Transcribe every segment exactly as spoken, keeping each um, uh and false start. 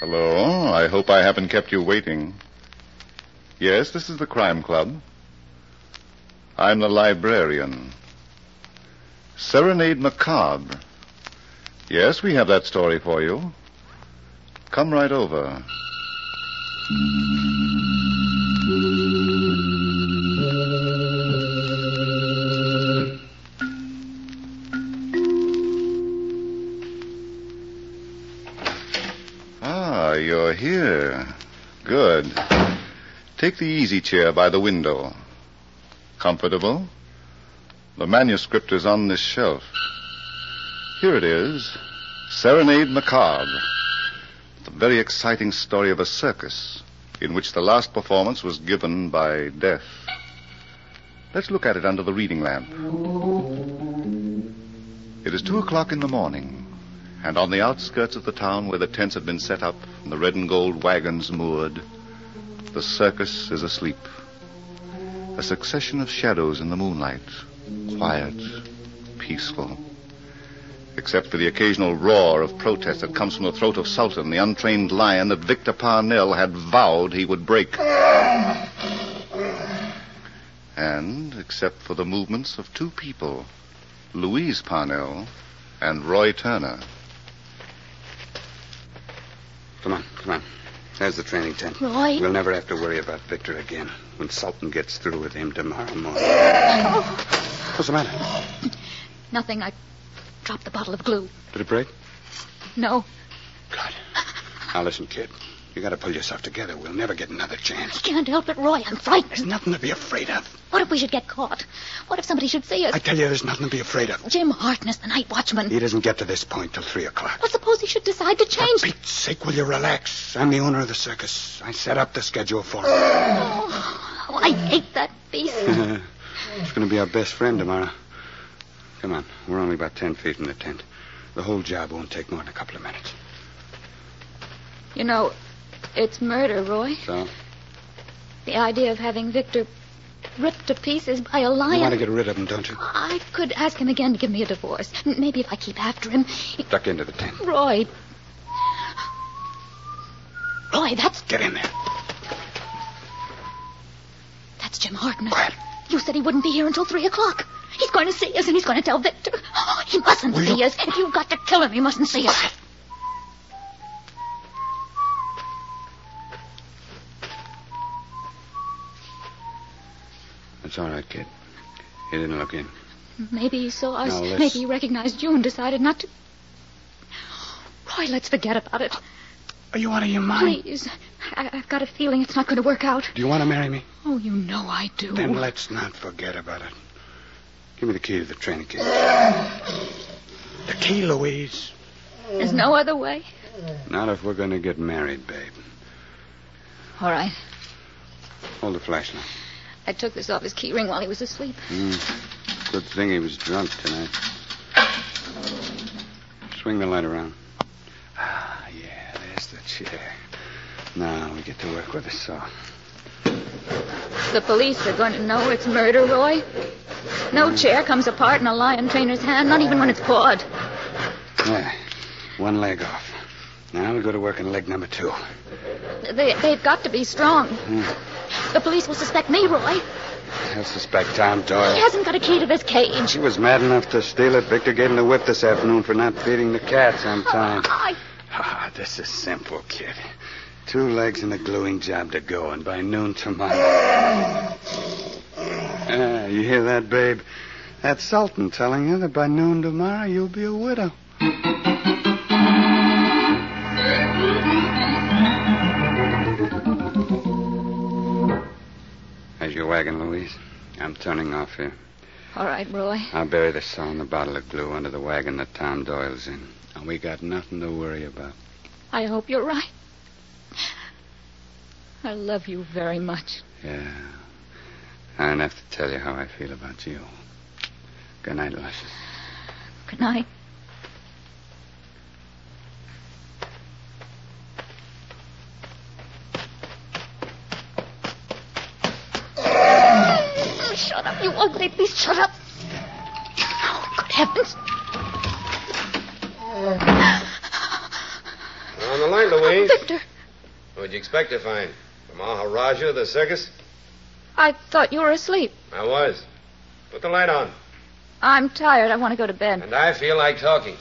Hello. I hope I haven't kept you waiting. Yes, this is the Crime Club. I'm the librarian. Serenade Macabre. Yes, we have that story for you. Come right over. Ah, you're here. Good. Take the easy chair by the window. Comfortable? The manuscript is on this shelf. Here it is. Serenade Macabre. The very exciting story of a circus in which the last performance was given by death. Let's look at it under the reading lamp. It is two o'clock in the morning, and on the outskirts of the town where the tents had been set up and the red and gold wagons moored, the circus is asleep. A succession of shadows in the moonlight, quiet, peaceful. Except for the occasional roar of protest that comes from the throat of Sultan, the untrained lion that Victor Parnell had vowed he would break. And except for the movements of two people, Louise Parnell and Roy Turner. Come on, come on. There's the training tent. Roy? We'll never have to worry about Victor again when Sultan gets through with him tomorrow morning. Oh. What's the matter? Nothing. I dropped the bottle of glue. Did it break? No. Good. Now listen, kid. You gotta pull yourself together. We'll never get another chance. I can't help it, Roy. I'm frightened. There's nothing to be afraid of. What if we should get caught? What if somebody should see us? I tell you, there's nothing to be afraid of. Jim Harkness, the night watchman. He doesn't get to this point till three o'clock. Well, suppose he should decide to change... For Pete's sake, will you relax? I'm the owner of the circus. I set up the schedule for him. Oh, oh I hate that beast. It's going to be our best friend tomorrow. Come on. We're only about ten feet from the tent. The whole job won't take more than a couple of minutes. You know, it's murder, Roy. So? The idea of having Victor ripped to pieces by a lion. You want to get rid of him, don't you? I could ask him again to give me a divorce. Maybe if I keep after him... He... Duck into the tent. Roy. Roy, that's... Get in there. That's Jim Harkness. Quiet. You said he wouldn't be here until three o'clock. He's going to see us, and he's going to tell Victor. Oh, he mustn't Will see you... us. If you've got to kill him, he mustn't see us. Quiet. It's all right, kid. He didn't look in. Maybe he saw us. No, let's... Maybe he recognized you and decided not to... Roy, let's forget about it. Are you out of your mind? Please. I- I've got a feeling it's not going to work out. Do you want to marry me? Oh, you know I do. Then let's not forget about it. Give me the key to the training cage. The key, Louise. There's no other way? Not if we're going to get married, babe. All right. Hold the flashlight. I took this off his key ring while he was asleep. Mm. Good thing he was drunk tonight. Swing the light around. Ah, yeah, there's the chair. Now we get to work with the saw. The police are going to know it's murder, Roy. No chair comes apart in a lion trainer's hand, not even when it's pawed. Yeah, one leg off. Now we go to work on leg number two. They, they've got to be strong. Mm. The police will suspect me, Roy. They'll suspect Tom Doyle. He hasn't got a key to this cage. She was mad enough to steal it. Victor gave him the whip this afternoon for not feeding the cats on time. I... Ah, this is simple, kid. Two legs and a gluing job to go, and by noon tomorrow... Ah, you hear that, babe? That's Sultan telling you that by noon tomorrow you'll be a widow. There's your wagon, Louise. I'm turning off here. All right, Roy. I'll bury the saw and the bottle of glue under the wagon that Tom Doyle's in. And we got nothing to worry about. I hope you're right. I love you very much. Yeah. I don't have to tell you how I feel about you. Good night, Luscious. Good night. Shut up, you ugly beast. Shut up. Oh, good heavens. On the line, Louise. Louise? Victor, What'd you expect to find? The Maharaja, the circus? I thought you were asleep. I was. Put the light on. I'm tired. I want to go to bed. And I feel like talking.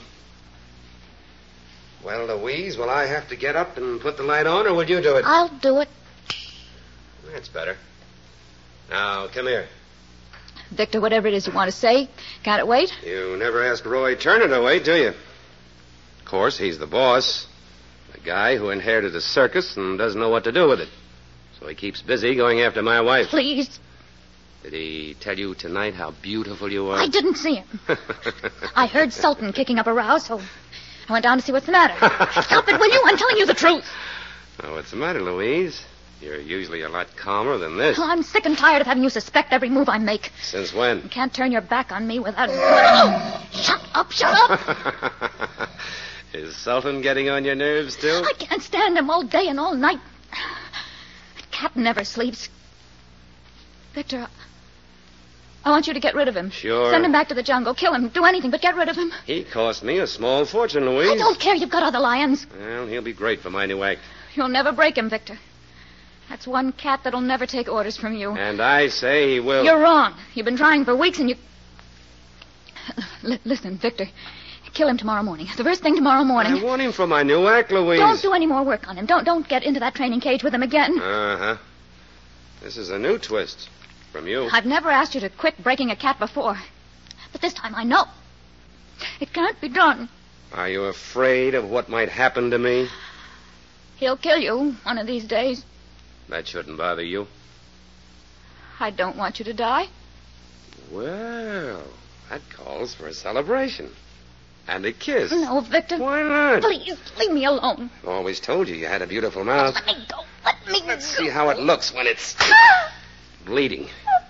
Well, Louise, will I have to get up and put the light on, or will you do it? I'll do it. That's better. Now, come here. Victor, whatever it is you want to say, can't it wait? You never ask Roy Turner to wait, do you? Of course, he's the boss. The guy who inherited a circus and doesn't know what to do with it. So he keeps busy going after my wife. Please. Did he tell you tonight how beautiful you are? I didn't see him. I heard Sultan kicking up a row, so I went down to see what's the matter. Stop it, will you? I'm telling you the truth. Oh, what's the matter, Louise? You're usually a lot calmer than this. Oh, I'm sick and tired of having you suspect every move I make. Since when? You can't turn your back on me without... Oh, shut up, shut up. Is Sultan getting on your nerves, too? I can't stand him all day and all night. That cat never sleeps. Victor, I want you to get rid of him. Sure. Send him back to the jungle. Kill him. Do anything, but get rid of him. He cost me a small fortune, Louise. I don't care. You've got other lions. Well, he'll be great for my new act. You'll never break him, Victor. That's one cat that'll never take orders from you. And I say he will. You're wrong. You've been trying for weeks and you... L- listen, Victor. Kill him tomorrow morning. The first thing tomorrow morning. I want him for my new act, Louise. Don't do any more work on him. Don't don't get into that training cage with him again. Uh-huh. This is a new twist from you. I've never asked you to quit breaking a cat before. But this time I know. It can't be done. Are you afraid of what might happen to me? He'll kill you one of these days. That shouldn't bother you. I don't want you to die. Well, that calls for a celebration. And a kiss. No, Victor. Why not? Please, leave me alone. Always told you you had a beautiful mouth. Let me go. Let me Let's go. see how it looks when it's bleeding.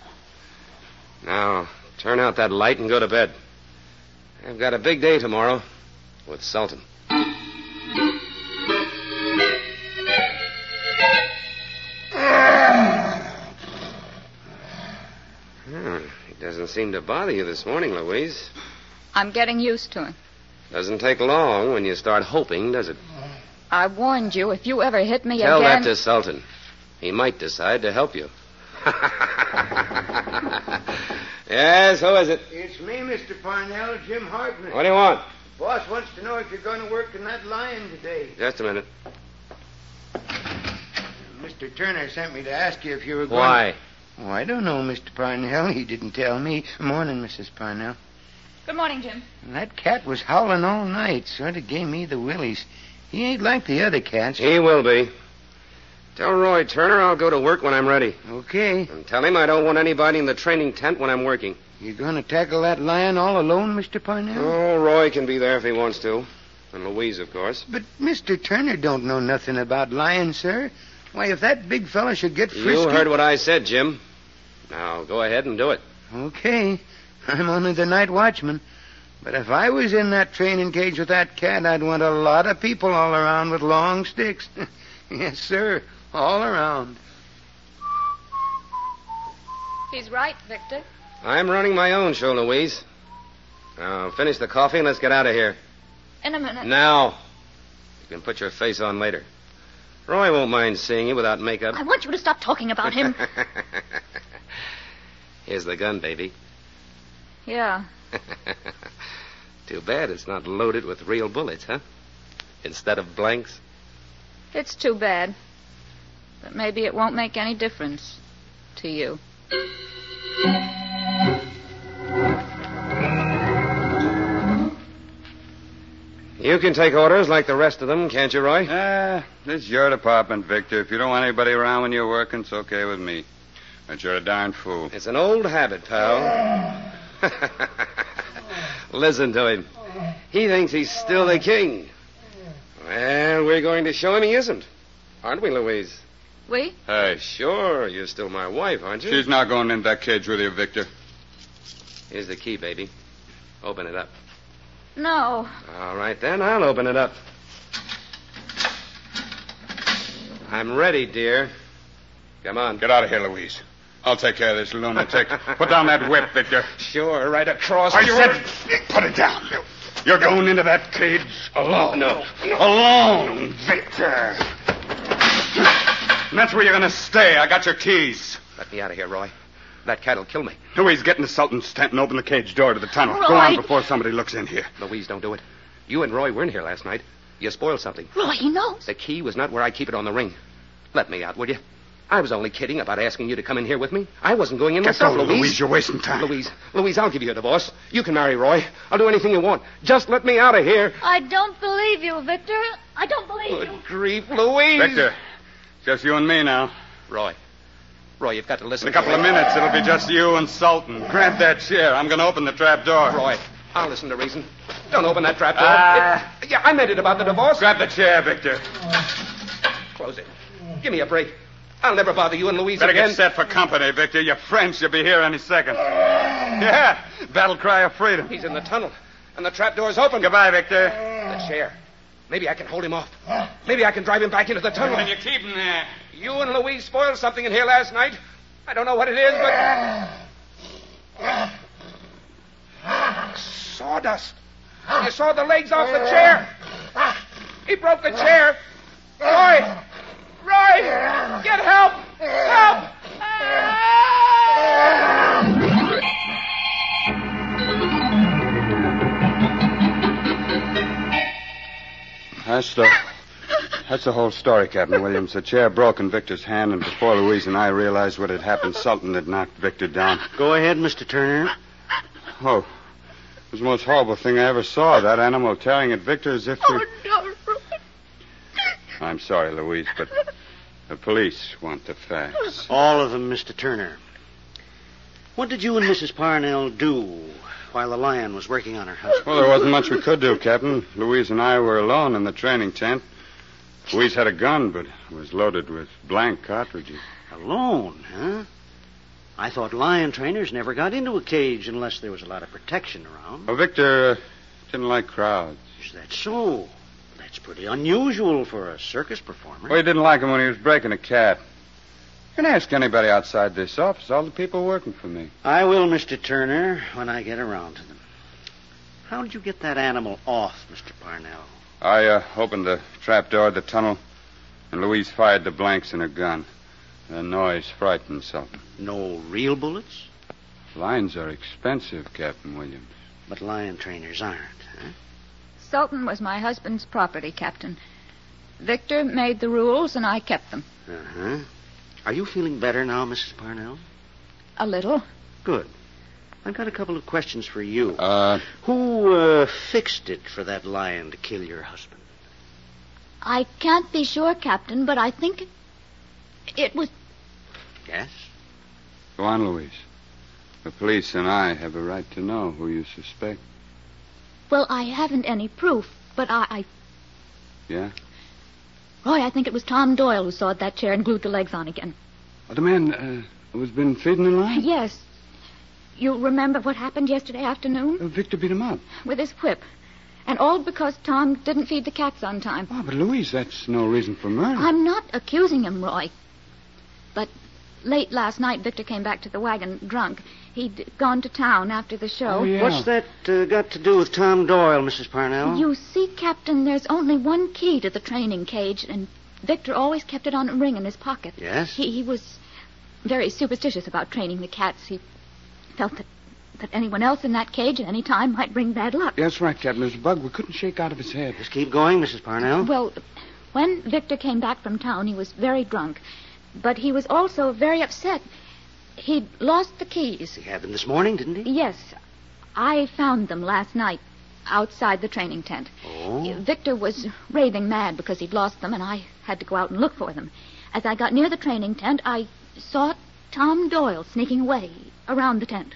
Now, turn out that light and go to bed. I've got a big day tomorrow with Sultan. Hmm, he doesn't seem to bother you this morning, Louise. I'm getting used to him. Doesn't take long when you start hoping, does it? I warned you, if you ever hit me Tell again... that to Sultan. He might decide to help you. Yes, who is it? It's me, Mister Parnell, Jim Hartman. What do you want? Boss wants to know if you're going to work in that lion today. Just a minute. Mister Turner sent me to ask you if you were going... Why? Oh, I don't know, Mister Parnell. He didn't tell me. Morning, Missus Parnell. Good morning, Jim. That cat was howling all night. Sort of gave me the willies. He ain't like the other cats. He will be. Tell Roy Turner I'll go to work when I'm ready. Okay. And tell him I don't want anybody in the training tent when I'm working. You going to tackle that lion all alone, Mister Parnell? Oh, Roy can be there if he wants to. And Louise, of course. But Mister Turner don't know nothing about lions, sir. Why, if that big fella should get frisky... You heard what I said, Jim. Now, go ahead and do it. Okay. I'm only the night watchman. But if I was in that training cage with that cat, I'd want a lot of people all around with long sticks. Yes, sir. All around. He's right, Victor. I'm running my own show, Louise. Now, finish the coffee and let's get out of here. In a minute. Now. You can put your face on later. Roy won't mind seeing you without makeup. I want you to stop talking about him. Here's the gun, baby. Yeah. Too bad it's not loaded with real bullets, huh? Instead of blanks. It's too bad. But maybe it won't make any difference to you. You can take orders like the rest of them, can't you, Roy? Ah, this is your department, Victor. If you don't want anybody around when you're working, it's okay with me. But you're a darn fool. It's an old habit, pal. Listen to him. He thinks he's still the king. Well, we're going to show him he isn't. Aren't we, Louise? We? Uh, sure. You're still my wife, aren't you? She's not going into that cage with you, Victor. Here's the key, baby. Open it up. No. All right, then. I'll open it up. I'm ready, dear. Come on. Get out of here, Louise. I'll take care of this lunatic. Put down that whip, Victor. Sure, right across. Are you ready? Put it down. You're going into that cage alone. No. Alone, Victor. And that's where you're going to stay. I got your keys. Let me out of here, Roy. That cat'll kill me. Louise, get in the Sultan's tent and open the cage door to the tunnel. Roy. Go on before somebody looks in here. Louise, don't do it. You and Roy were in here last night. You spoiled something. Roy, he knows. The key was not where I keep it on the ring. Let me out, will you? I was only kidding about asking you to come in here with me. I wasn't going in Get myself, going, Louise. Louise. You're wasting time. Louise, Louise, I'll give you a divorce. You can marry Roy. I'll do anything you want. Just let me out of here. I don't believe you, Victor. I don't believe Good you. grief, Louise. Victor, just you and me now. Roy. Roy, you've got to listen. In a couple of minutes, it'll be just you and Sultan. Grab that chair. I'm going to open the trap door. Roy, I'll listen to reason. Don't open that trap door. Ah. It- yeah, I meant it about the divorce. Grab the chair, Victor. Close it. Give me a break. I'll never bother you and Louise Better again. get set for company, Victor. Your friend should be here any second. Yeah, battle cry of freedom. He's in the tunnel, and the trap door's open. Goodbye, Victor. The chair. Maybe I can hold him off. Maybe I can drive him back into the tunnel. Can you keep him there? You and Louise spoiled something in here last night. I don't know what it is, but... Sawdust. You saw the legs off the chair. He broke the chair. Roy! Roy! Get help! Help! That's the, that's the whole story, Captain Williams. The chair broke in Victor's hand, and before Louise and I realized what had happened, Sultan had knocked Victor down. Go ahead, Mister Turner. Oh, it was the most horrible thing I ever saw. That animal tearing at Victor as if he... Oh, no, Roy. I'm sorry, Louise, but the police want the facts. All of them, Mister Turner. What did you and Missus Parnell do while the lion was working on her husband? Well, there wasn't much we could do, Captain. Louise and I were alone in the training tent. Louise had a gun, but it was loaded with blank cartridges. Alone, huh? I thought lion trainers never got into a cage unless there was a lot of protection around. Oh, Victor uh, didn't like crowds. Is that so? That's pretty unusual for a circus performer. Well, he didn't like him when he was breaking a cat. You can ask anybody outside this office, all the people working for me. I will, Mister Turner, when I get around to them. How did you get that animal off, Mister Parnell? I uh, opened the trap door of the tunnel, and Louise fired the blanks in her gun. The noise frightened Sultan. No real bullets? Lions are expensive, Captain Williams. But lion trainers aren't, huh? Sultan was my husband's property, Captain. Victor made the rules, and I kept them. Uh-huh. Are you feeling better now, Missus Parnell? A little. Good. I've got a couple of questions for you. Uh, Who uh, fixed it for that lion to kill your husband? I can't be sure, Captain, but I think it, it was... Yes? go on, Louise. The police and I have a right to know who you suspect. Well, I haven't any proof, but I... I... Yeah? Roy, I think it was Tom Doyle who sawed that chair and glued the legs on again. Oh, the man uh, who's been feeding the lion? Yes. You remember what happened yesterday afternoon? Uh, Victor beat him up. With his whip. And all because Tom didn't feed the cats on time. Oh, but Louise, that's no reason for murder. I'm not accusing him, Roy. But late last night, Victor came back to the wagon drunk. He'd gone to town after the show. Oh, yeah. What's that uh, got to do with Tom Doyle, Missus Parnell? You see, Captain, there's only one key to the training cage, and Victor always kept it on a ring in his pocket. Yes? He, he was very superstitious about training the cats. He felt that, that anyone else in that cage at any time might bring bad luck. That's right, Captain. There's a bug we couldn't shake out of his head. Just keep going, Missus Parnell. Well, when Victor came back from town, he was very drunk. But he was also very upset. He'd lost the keys. He had them this morning, didn't he? Yes. I found them last night outside the training tent. Oh. Victor was raving mad because he'd lost them, and I had to go out and look for them. As I got near the training tent, I saw Tom Doyle sneaking away around the tent.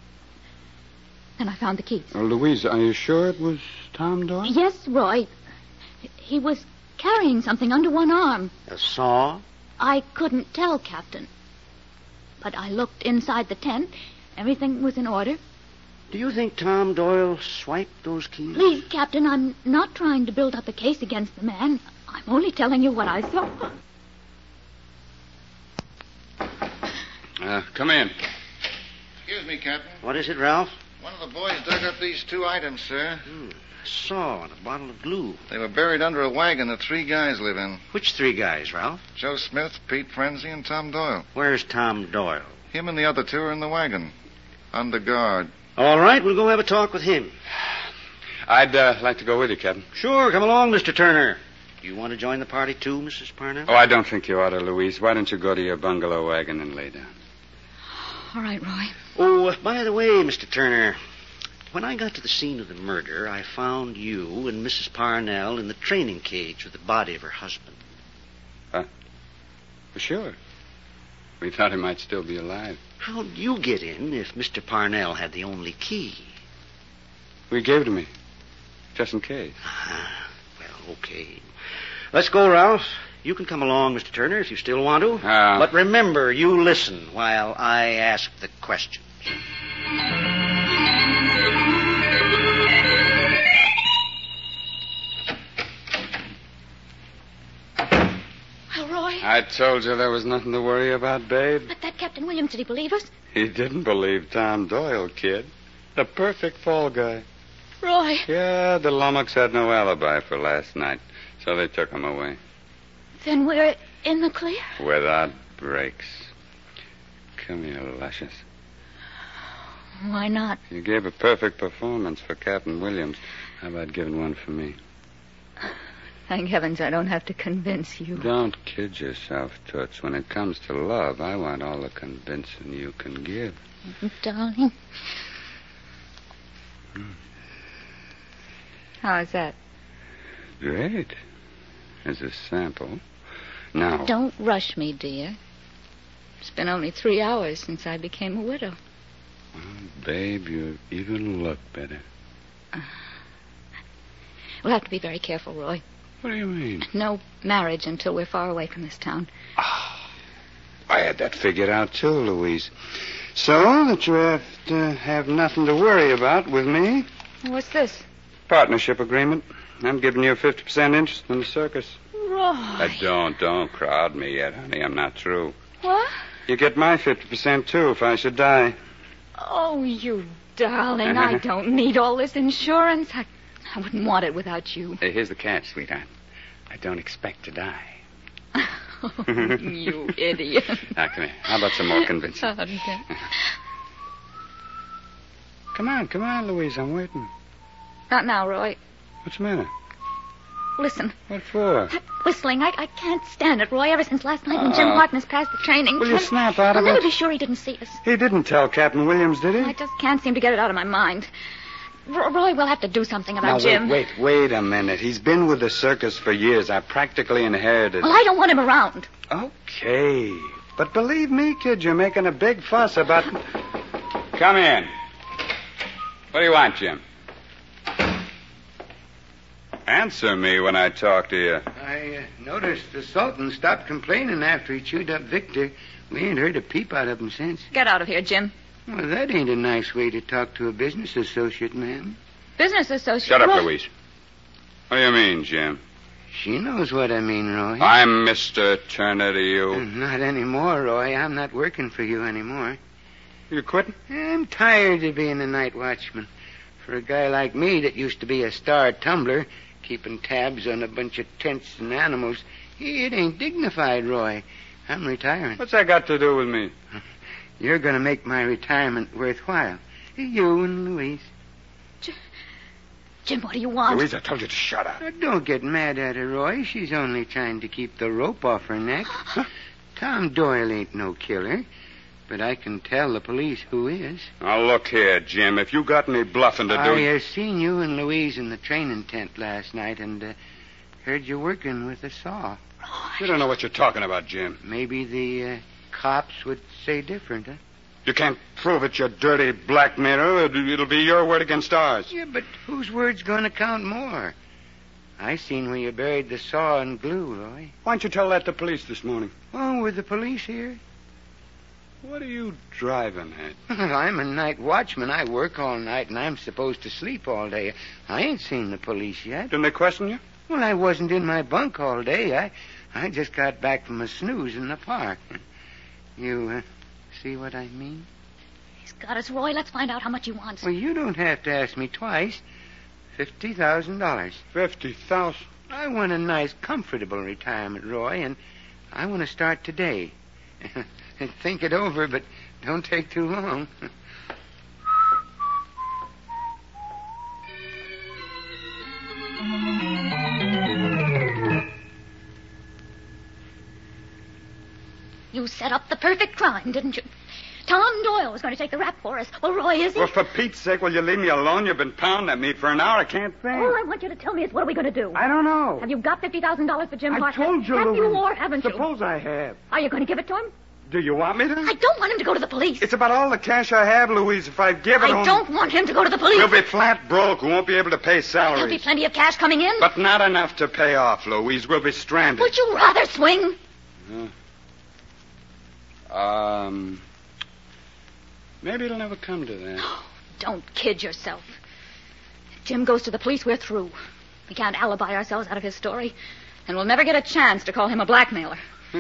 Then I found the keys. Oh, Louise, are you sure it was Tom Doyle? Yes, Roy. He was carrying something under one arm. A saw? I couldn't tell, Captain. But I looked inside the tent. Everything was in order. Do you think Tom Doyle swiped those keys? Please, Captain, I'm not trying to build up a case against the man. I'm only telling you what I saw. Uh, come in. Excuse me, Captain. What is it, Ralph? One of the boys dug up these two items, sir. Hmm. A saw and a bottle of glue. They were buried under a wagon that three guys live in. Which three guys, Ralph? Joe Smith, Pete Frenzy, and Tom Doyle. Where's Tom Doyle? Him and the other two are in the wagon. Under guard. All right, we'll go have a talk with him. I'd uh, like to go with you, Captain. Sure, come along, Mister Turner. You want to join the party, too, Missus Parnell? Oh, I don't think you ought to, Louise. Why don't you go to your bungalow wagon and lay down? All right, Roy. Oh, uh, by the way, Mister Turner, when I got to the scene of the murder, I found you and Missus Parnell in the training cage with the body of her husband. Huh? For sure. We thought he might still be alive. How'd you get in if Mister Parnell had the only key? We gave it to me, just in case. Ah, well, okay. Let's go, Ralph. You can come along, Mister Turner, if you still want to. Uh, but remember, you listen while I ask the questions. Well, Roy. I told you there was nothing to worry about, babe. But that Captain Williams, did he believe us? He didn't believe Tom Doyle, kid. The perfect fall guy. Roy. Yeah, the Lummox had no alibi for last night, so they took him away. Then we're in the clear? Without breaks. Come here, Luscious. Why not? You gave a perfect performance for Captain Williams. How about giving one for me? Thank heavens I don't have to convince you. Don't kid yourself, Toots. When it comes to love, I want all the convincing you can give. Darling. Hmm. How is that? Great. As a sample. Now... Don't rush me, dear. It's been only three hours since I became a widow. Oh, babe, you even look better. Uh, we'll have to be very careful, Roy. What do you mean? No marriage until we're far away from this town. Oh, I had that figured out, too, Louise. So that you have to have nothing to worry about with me. What's this? Partnership agreement. I'm giving you a fifty percent interest in the circus. Roy. Uh, don't, don't crowd me yet, honey. I'm not through. What? You get my fifty percent, too, if I should die. Oh, you darling. I don't need all this insurance. I, I wouldn't want it without you. Hey, here's the catch, sweetheart. I don't expect to die. Oh, you idiot. Now, come here. How about some more convincing? Okay. Come on, come on, Louise. I'm waiting. Not now, Roy. What's the matter? Listen. What for? That whistling, I, I can't stand it, Roy. Ever since last night when Jim Oh. Harkness passed the training. Will you Can't- snap out of I'll never it? be sure he didn't see us. He didn't tell Captain Williams, did he? I just can't seem to get it out of my mind. R- Roy, we'll have to do something about Now, Jim. wait, wait, wait a minute. He's been with the circus for years. I practically inherited Well, I don't want him around. Okay. But believe me, kid, you're making a big fuss about... Come in. What do you want, Jim? Answer me when I talk to you. I uh, noticed the Sultan stopped complaining after he chewed up Victor. We ain't heard a peep out of him since. Get out of here, Jim. Well, that ain't a nice way to talk to a business associate, ma'am. Business associate. Shut up, Roy. Louise. What do you mean, Jim? She knows what I mean, Roy. I'm Mister Turner to you. Not anymore, Roy. I'm not working for you anymore. You quitting? I'm tired of being a night watchman. For a guy like me that used to be a star tumbler, keeping tabs on a bunch of tents and animals, it ain't dignified, Roy. I'm retiring. What's that got to do with me? You're going to make my retirement worthwhile. You and Louise. Jim, what do you want? Louise, I told you to shut up. Now, don't get mad at her, Roy. She's only trying to keep the rope off her neck. Tom Doyle ain't no killer. But I can tell the police who is. Now, look here, Jim. If you got any bluffing to do... I uh, seen you and Louise in the training tent last night and uh, heard you working with a saw. You don't know what you're talking about, Jim. Maybe the uh, cops would say different, huh? You can't prove it, you dirty black mirror. It'll it'll be your word against ours. Yeah, but whose word's going to count more? I seen where you buried the saw and glue, Roy. Why don't you tell that to police this morning? Oh, were the police here? What are you driving at? I'm a night watchman. I work all night, and I'm supposed to sleep all day. I ain't seen the police yet. Didn't they question you? Well, I wasn't in my bunk all day. I I just got back from a snooze in the park. You uh, see what I mean? He's got us, Roy. Let's find out how much he wants. Well, you don't have to ask me twice. Fifty thousand dollars. Fifty thousand. I want a nice, comfortable retirement, Roy, and I want to start today. Think it over, but don't take too long. You set up the perfect crime, didn't you? Tom Doyle was going to take the rap for us. Well, Roy, is he? Well, for Pete's sake, will you leave me alone? You've been pounding at me for an hour. I can't think. All I want you to tell me is what are we going to do? I don't know. Have you got fifty thousand dollars for Jim I Hartnett? told you, Have Louise. you or haven't you? Suppose I have. Are you going to give it to him? Do you want me to? I don't want him to go to the police. It's about all the cash I have, Louise. If I give it I on... don't want him to go to the police. We'll be flat broke. We won't be able to pay There'll be salaries. plenty of cash coming in. But not enough to pay off, Louise. We'll be stranded. Would you rather swing? Um... Maybe it'll never come to that. Don't kid yourself. If Jim goes to the police, we're through. We can't alibi ourselves out of his story, and we'll never get a chance to call him a blackmailer.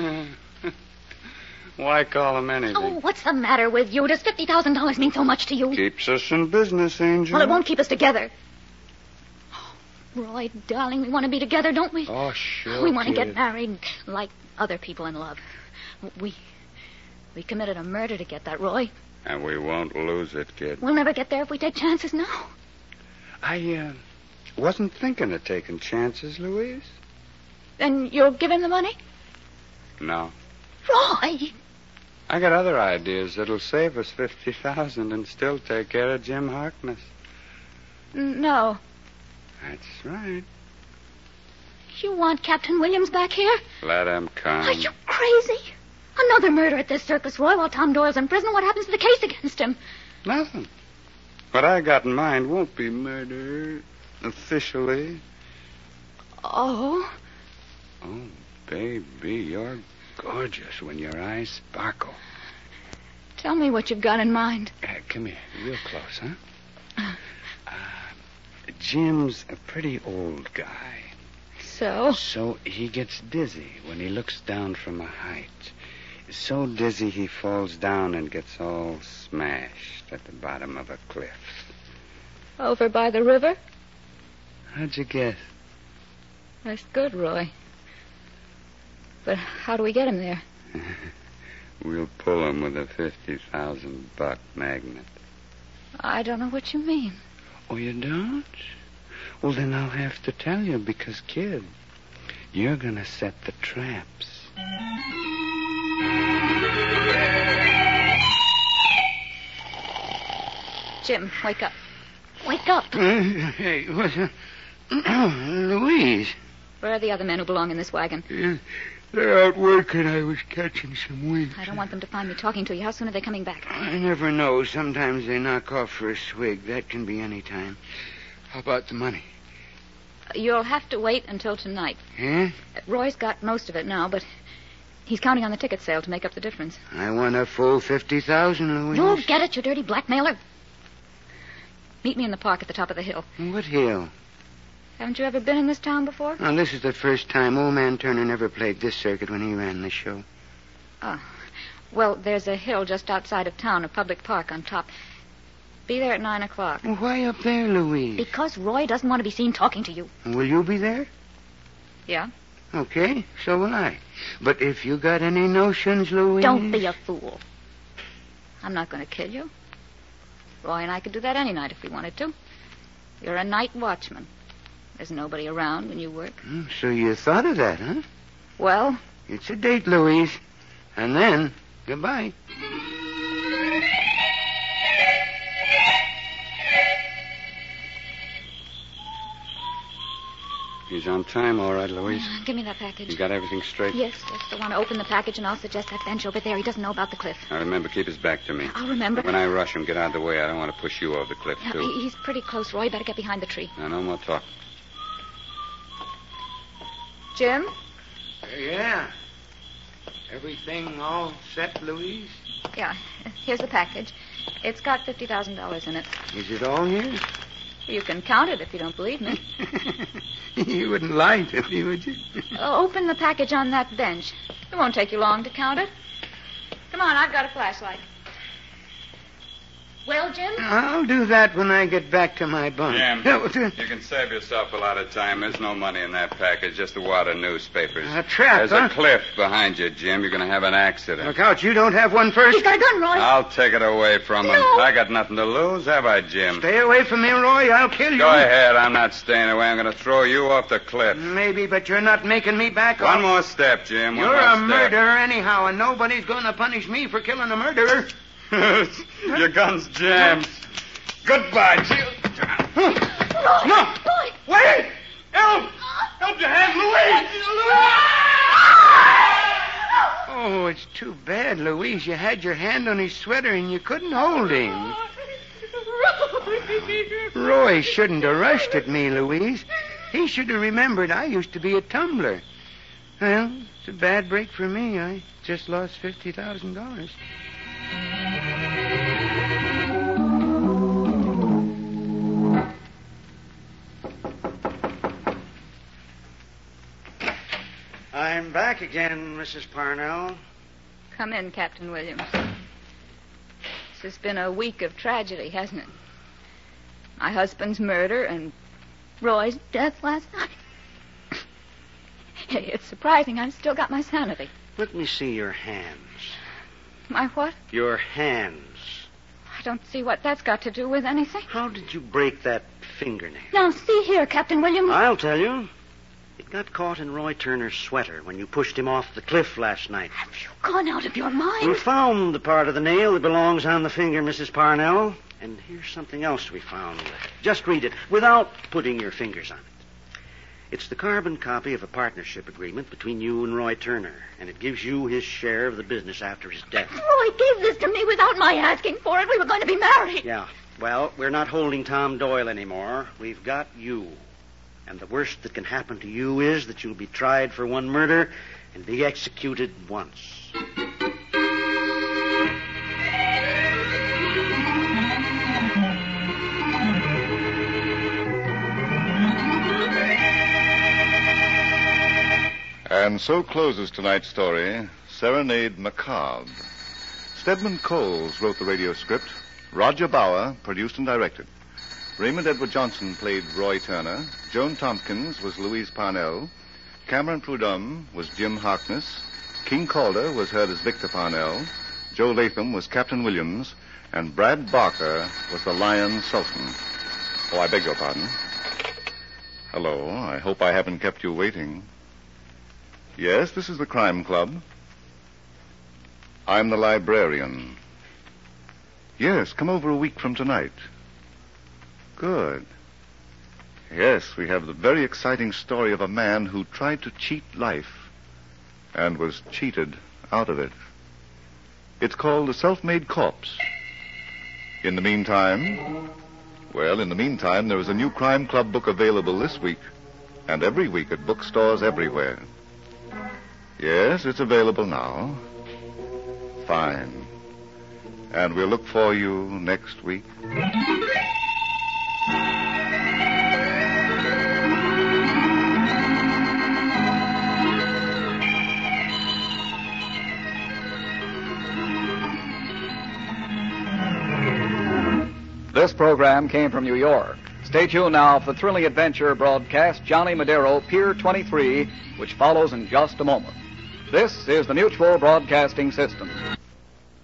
Why call him anything? Oh, what's the matter with you? Does fifty thousand dollars mean so much to you? Keeps us in business, Angel. Well, it won't keep us together. Oh, Roy, darling, we want to be together, don't we? Oh, sure. We want to kid. get married like other people in love. We we committed a murder to get that, Roy. And we won't lose it, kid. We'll never get there if we take chances now. I, uh, wasn't thinking of taking chances, Louise. Then you'll give him the money? No. Roy! I got other ideas that'll save us fifty thousand and still take care of Jim Harkness. No. That's right. You want Captain Williams back here? Let him come. Are you crazy? Another murder at this circus, Roy, while Tom Doyle's in prison. What happens to the case against him? Nothing. What I got in mind won't be murder officially. Oh? Oh, baby, you're gorgeous when your eyes sparkle. Tell me what you've got in mind. Uh, come here, real close, huh? Uh, Jim's a pretty old guy. So? So he gets dizzy when he looks down from a height. So dizzy he falls down and gets all smashed at the bottom of a cliff. Over by the river? How'd you guess? That's good, Roy. But how do we get him there? We'll pull him with a fifty thousand buck magnet. I don't know what you mean. Oh, you don't? Well, then I'll have to tell you because, kid, you're going to set the traps. Jim, wake up. Wake up. Uh, hey, what's uh, Louise. Where are the other men who belong in this wagon? Uh, they're out working. I was catching some winks. I don't want them to find me talking to you. How soon are they coming back? I never know. Sometimes they knock off for a swig. That can be any time. How about the money? You'll have to wait until tonight. Huh? Roy's got most of it now, but he's counting on the ticket sale to make up the difference. I want a full fifty thousand, Louise. You'll get it, you dirty blackmailer. Meet me in the park at the top of the hill. What hill? Haven't you ever been in this town before? Oh, this is the first time Old Man Turner never played this circuit when he ran the show. Oh. Well, there's a hill just outside of town, a public park on top. Be there at nine o'clock. Well, why up there, Louise? Because Roy doesn't want to be seen talking to you. Will you be there? Yeah? Okay, so will I. But if you got any notions, Louise... Don't be a fool. I'm not going to kill you. Roy and I could do that any night if we wanted to. You're a night watchman. There's nobody around when you work. Oh, so you thought of that, huh? Well? It's a date, Louise. And then, goodbye. He's on time, all right, Louise. Uh, give me that package. You got everything straight? Yes, just the one to open the package, and I'll suggest that bench over there. He doesn't know about the cliff. Now, remember, keep his back to me. I'll remember. When I rush him, get out of the way. I don't want to push you over the cliff, Now, too. he- he's pretty close, Roy. Better get behind the tree. Now, no more talk. Jim? Uh, yeah. Everything all set, Louise? Yeah, here's the package. It's got fifty thousand dollars in it. Is it all here? You can count it if you don't believe me. You wouldn't lie to me, would you? Uh, open the package on that bench. It won't take you long to count it. Come on, I've got a flashlight. Well, Jim? I'll do that when I get back to my bunk. Jim, Uh, uh, you can save yourself a lot of time. There's no money in that package, just a wad of newspapers. A trap, There's huh? a cliff behind you, Jim. You're going to have an accident. Look out, you don't have one first. He's got a gun, Roy. I'll take it away from him. No. I got nothing to lose, have I, Jim? Stay away from me, Roy. I'll kill you. Go ahead. I'm not staying away. I'm going to throw you off the cliff. Maybe, but you're not making me back One off. more step, Jim. One You're more a step. murderer anyhow, and nobody's going to punish me for killing a murderer. Your gun's jammed. Goodbye, Jim. Roy! No. Roy! Wait! Help! Help your hand, Louise! Oh, it's too bad, Louise. You had your hand on his sweater and you couldn't hold him. Roy shouldn't have rushed at me, Louise. He should have remembered I used to be a tumbler. Well, it's a bad break for me. I just lost fifty thousand dollars. I'm back again, Missus Parnell. Come in, Captain Williams. This has been a week of tragedy, hasn't it? My husband's murder and Roy's death last night. It's surprising I've still got my sanity. Let me see your hands. My what? Your hands. I don't see what that's got to do with anything. How did you break that fingernail? Now, see here, Captain Williams. I'll tell you. It got caught in Roy Turner's sweater when you pushed him off the cliff last night. Have you gone out of your mind? We found the part of the nail that belongs on the finger, Missus Parnell. And here's something else we found. Just read it without putting your fingers on it. It's the carbon copy of a partnership agreement between you and Roy Turner, and it gives you his share of the business after his death. Roy gave this to me without my asking for it. We were going to be married. Yeah. Well, we're not holding Tom Doyle anymore. We've got you. And the worst that can happen to you is that you'll be tried for one murder and be executed once. And so closes tonight's story, Serenade Macabre. Stedman Coles wrote the radio script. Roger Bauer produced and directed. Raymond Edward Johnson played Roy Turner. Joan Tompkins was Louise Parnell. Cameron Prudhomme was Jim Harkness. King Calder was heard as Victor Parnell. Joe Latham was Captain Williams. And Brad Barker was the Lion Sultan. Oh, I beg your pardon. Hello. I hope I haven't kept you waiting. Yes, this is the Crime Club. I'm the librarian. Yes, come over a week from tonight. Good. Yes, we have the very exciting story of a man who tried to cheat life and was cheated out of it. It's called The Self-Made Corpse. In the meantime, well, in the meantime, there is a new Crime Club book available this week and every week at bookstores everywhere. Yes, it's available now. Fine. And we'll look for you next week. This program came from New York. Stay tuned now for the thrilling adventure broadcast Johnny Madero, Pier twenty-three, which follows in just a moment. This is the Mutual Broadcasting System.